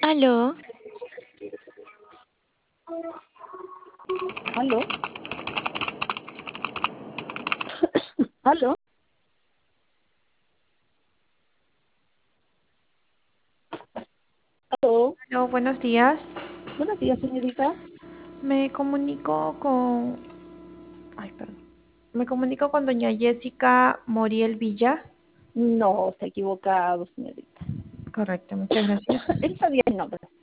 Aló, ¿Aló? ¿Aló? ¿Aló? Hola, buenos días. Buenos días, señorita. Me comunico con... Ay, perdón. Me comunico con doña Jessica Moriel Villa. No, está equivocado, señorita. Correcto, muchas gracias. Está bien el nombre.